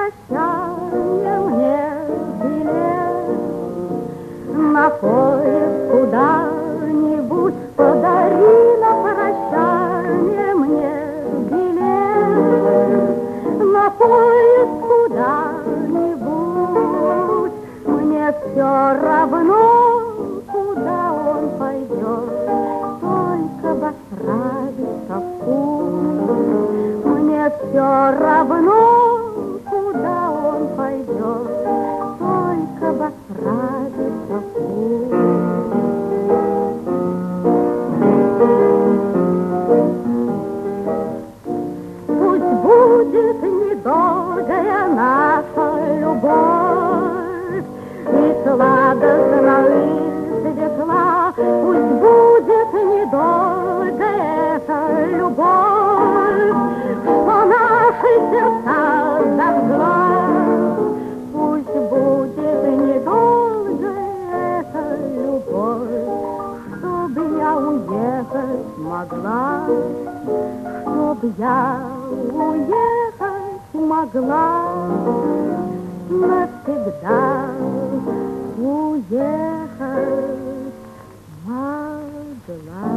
прощание мне билет на поезд куда-нибудь, подари на прощание мне билет на поезд куда-нибудь. Мне все равно, куда он пойдет, только бы справиться в путь. Мне все равно, куда он пойдет, только бы справиться в путь. Пусть будет недолгая наша любовь и сладостна и светла, пусть будет недолгая эта любовь, что наши сердца зажгла. Пусть будет недолгая эта любовь, чтобы я уехать могла, чтобы я уехать могла, навсегда уехать могла.